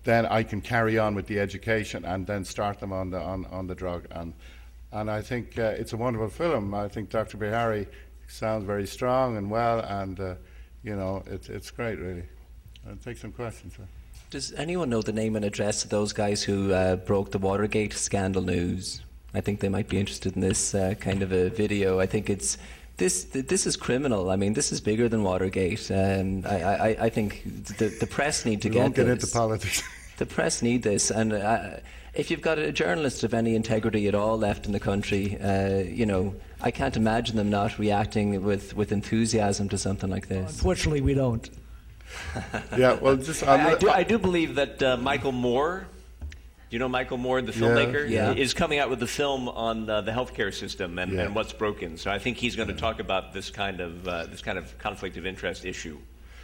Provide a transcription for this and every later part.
then I can carry on with the education and then start them on the drug. And I think it's a wonderful film. I think Dr. Bihari sounds very strong and well, and it's great, really. I'll take some questions. Does anyone know the name and address of those guys who broke the Watergate scandal news? I think they might be interested in this kind of a video. I think this is criminal. I mean, this is bigger than Watergate. I think the press need to we get won't get this. into politics. The press need this, and if you've got a journalist of any integrity at all left in the country, I can't imagine them not reacting with enthusiasm to something like this. Unfortunately, we don't. Yeah, well, I do believe that Michael Moore, you know Michael Moore, the filmmaker, is coming out with a film on the healthcare system and what's broken. So I think he's going to talk about this kind of conflict of interest issue.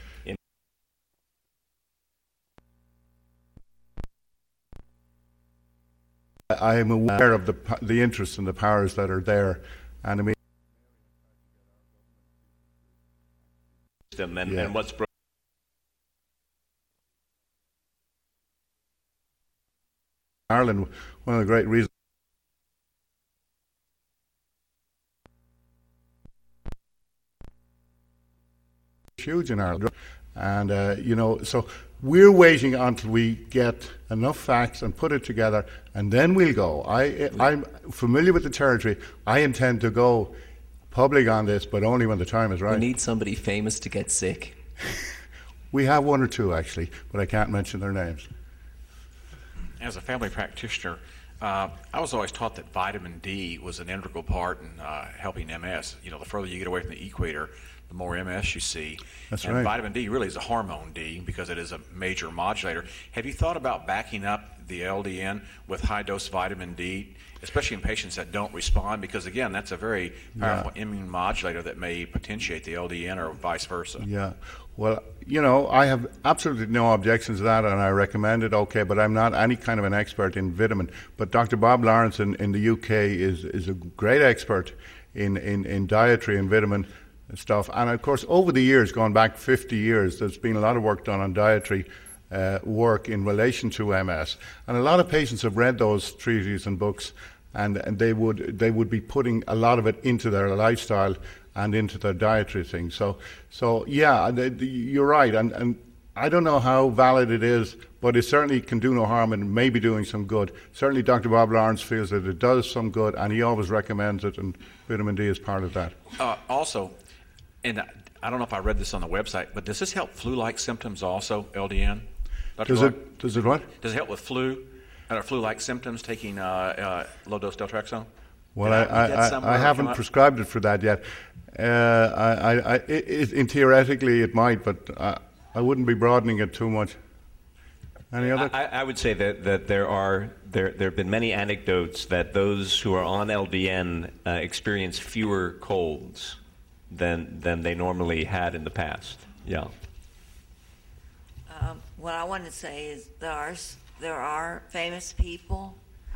I am aware of the interests and the powers that are there, and I mean, and what's broken. Ireland, one of the great reasons. Huge in Ireland, and so we're waiting until we get enough facts and put it together, and then we'll go. I'm familiar with the territory. I intend to go public on this, but only when the time is right. We need somebody famous to get sick. We have one or two, actually, but I can't mention their names. As a family practitioner, I was always taught that vitamin D was an integral part in helping MS. The further you get away from the equator, the more MS you see. That's and right. Vitamin D really is a hormone D because it is a major modulator. Have you thought about backing up the LDN with high-dose vitamin D, especially in patients that don't respond? Because, again, that's a very powerful immune modulator that may potentiate the LDN or vice versa. Yeah. Well, I have absolutely no objections to that, and I recommend it, okay, but I'm not any kind of an expert in vitamin. But Dr. Bob Lawrence in the UK is a great expert in dietary and vitamin stuff. And, of course, over the years, going back 50 years, there's been a lot of work done on dietary work in relation to MS. And a lot of patients have read those treatises and books, and they would be putting a lot of it into their lifestyle and into their dietary thing. So yeah, you're right, and I don't know how valid it is, but it certainly can do no harm and may be doing some good. Certainly Dr. Bob Lawrence feels that it does some good, and he always recommends it, and vitamin D is part of that. Also, and I don't know if I read this on the website, but does this help flu-like symptoms also, LDN? Does it what? Does it help with flu-like symptoms, taking low-dose Deltrexone? Well, I haven't prescribed it for that yet. Theoretically it might, but I wouldn't be broadening it too much. Any other? I would say that there have been many anecdotes that those who are on LDN experience fewer colds than they normally had in the past. Yeah. What I want to say is there are famous people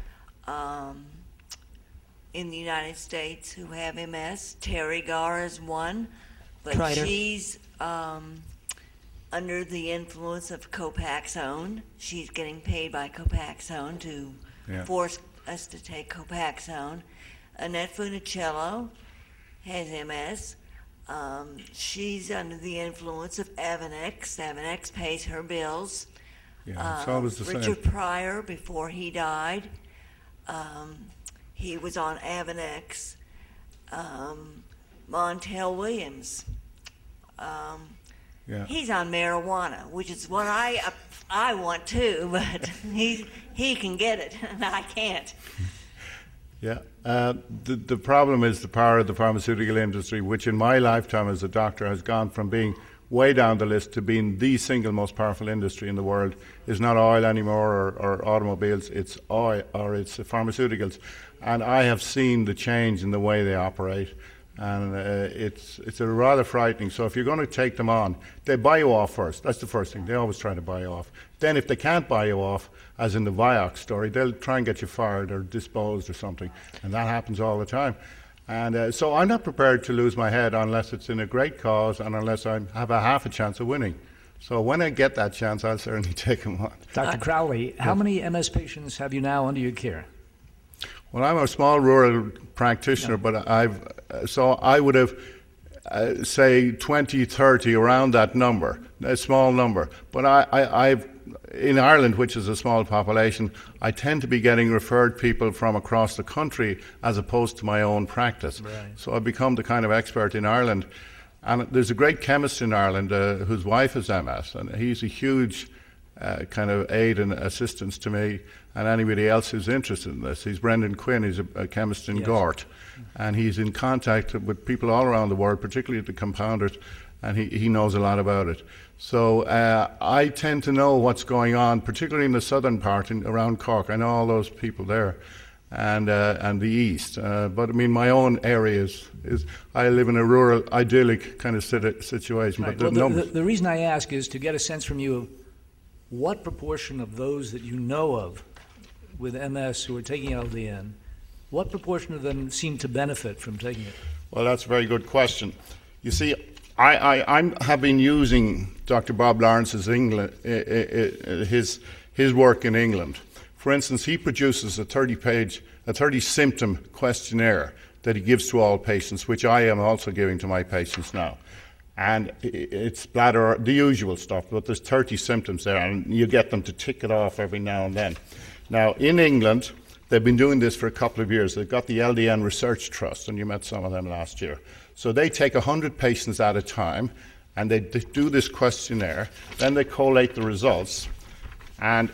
in the United States who have MS. Terry Garr is one, but she's under the influence of Copaxone. She's getting paid by Copaxone to force us to take Copaxone. Annette Funicello has MS. She's under the influence of Avonex. Avonex pays her bills. Yeah, it's always the same. Richard Pryor, before he died, he was on Avonex. Montel Williams, he's on marijuana, which is what I want too, but he can get it and I can't. Yeah, the problem is the power of the pharmaceutical industry, which in my lifetime as a doctor has gone from being way down the list to being the single most powerful industry in the world. Is not oil anymore or automobiles, it's oil or it's pharmaceuticals. And I have seen the change in the way they operate, and it's a rather frightening. So if you're going to take them on, they buy you off first. That's the first thing. They always try to buy you off. Then if they can't buy you off, as in the Vioxx story, they'll try and get you fired or disposed or something, and that happens all the time. And so I'm not prepared to lose my head unless it's in a great cause and unless I have a half a chance of winning. So when I get that chance, I'll certainly take them on. Dr. Crowley, how many MS patients have you now under your care? Well, I'm a small rural practitioner, but I would have, say, 20, 30, around that number, a small number. But I've in Ireland, which is a small population, I tend to be getting referred people from across the country as opposed to my own practice. Right. So I've become the kind of expert in Ireland. And there's a great chemist in Ireland whose wife has MS, and he's a huge kind of aid and assistance to me and anybody else who's interested in this. He's Brendan Quinn. He's a chemist in Gort, and he's in contact with people all around the world, particularly at the compounders, and he knows a lot about it. So I tend to know what's going on, particularly in the southern part, around Cork. I know all those people there, and the east. But I mean, my own area is I live in a rural, idyllic kind of situation. Right. But well, the reason I ask is to get a sense from you of what proportion of those that you know of with MS who are taking LDN, what proportion of them seem to benefit from taking it? Well, that's a very good question. You see, I have been using Dr. Bob Lawrence's his work in England. For instance, he produces a 30-symptom questionnaire that he gives to all patients, which I am also giving to my patients now. And it's bladder, the usual stuff, but there's 30 symptoms there, and you get them to tick it off every now and then. Now, in England, they've been doing this for a couple of years. They've got the LDN Research Trust, and you met some of them last year. So they take 100 patients at a time, and they do this questionnaire. Then they collate the results, and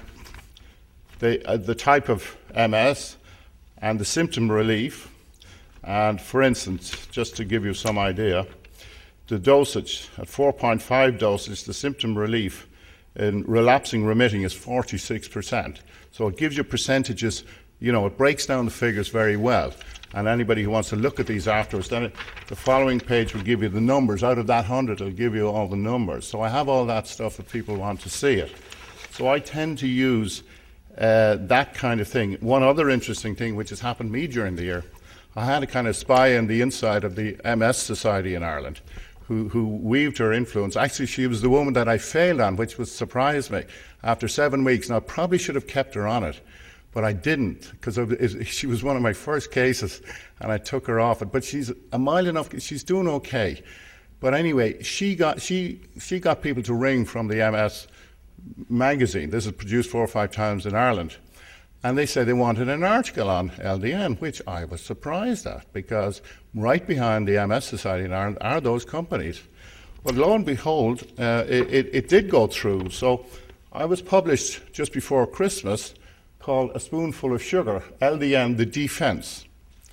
the type of MS and the symptom relief. And for instance, just to give you some idea, the dosage at 4.5 dosage, the symptom relief in relapsing remitting is 46%. So it gives you percentages, it breaks down the figures very well. And anybody who wants to look at these afterwards, then the following page will give you the numbers. Out of that 100, it'll give you all the numbers. So I have all that stuff if people want to see it. So I tend to use that kind of thing. One other interesting thing which has happened to me during the year, I had a kind of spy on the inside of the MS Society in Ireland who weaved her influence. Actually, she was the woman that I failed on, which was surprised me. After 7 weeks, and I probably should have kept her on it, but I didn't, because she was one of my first cases, and I took her off it. But she's a mild enough, she's doing okay. But anyway, she got people to ring from the MS magazine. This is produced 4 or 5 times in Ireland. And they said they wanted an article on LDN, which I was surprised at, because right behind the MS Society in Ireland are those companies. But lo and behold, it did go through. So I was published just before Christmas, called A Spoonful of Sugar, LDN, the Defense.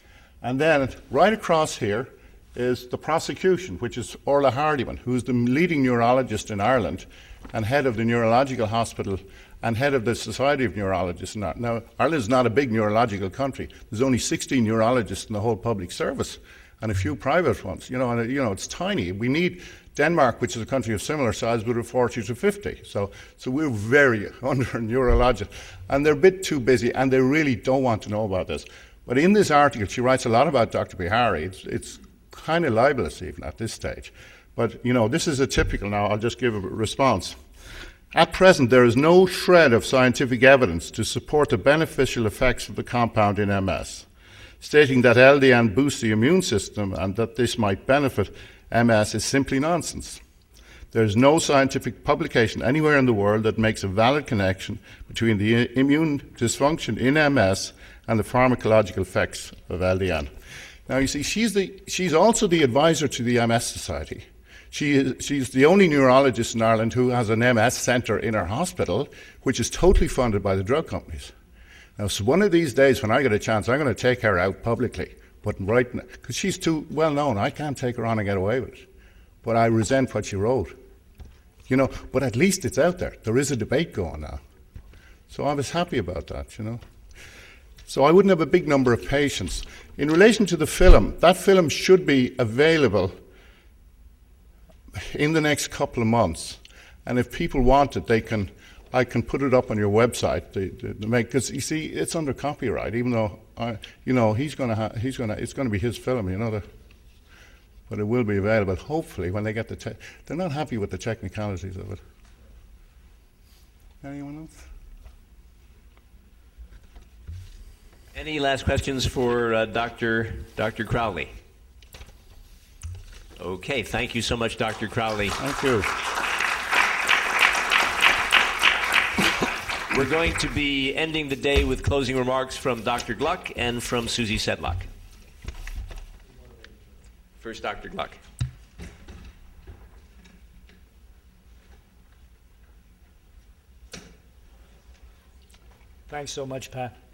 And then right across here is the prosecution, which is Orla Hardiman, who's the leading neurologist in Ireland and head of the neurological hospital and head of the Society of Neurologists. Now, Ireland is not a big neurological country. There's only 16 neurologists in the whole public service and a few private ones. It's tiny. We need Denmark, which is a country of similar size, would have 40 to 50. So we're very under neurologists. And they're a bit too busy, and they really don't want to know about this. But in this article, she writes a lot about Dr. Bihari. It's kind of libelous even at this stage. But, this is a typical now. I'll just give a response. At present, there is no shred of scientific evidence to support the beneficial effects of the compound in MS. Stating that LDN boosts the immune system and that this might benefit MS is simply nonsense. There is no scientific publication anywhere in the world that makes a valid connection between the immune dysfunction in MS and the pharmacological effects of LDN. Now, you see, she's also the advisor to the MS Society. She's the only neurologist in Ireland who has an MS centre in her hospital, which is totally funded by the drug companies. Now, so one of these days, when I get a chance, I'm going to take her out publicly, but right now, because she's too well known, I can't take her on and get away with it. But I resent what she wrote. But at least it's out there. There is a debate going now. So I was happy about that, So I wouldn't have a big number of patients. In relation to the film, that film should be available in the next couple of months. And if people want it, I can put it up on your website. Because you see, it's under copyright, even though it's going to be his film, but it will be available. Hopefully, when they get they're not happy with the technicalities of it. Anyone else? Any last questions for Dr. Crowley? Okay, thank you so much, Dr. Crowley. Thank you. We're going to be ending the day with closing remarks from Dr. Gluck and from Susie Sedlock. First, Dr. Gluck. Thanks so much, Pat.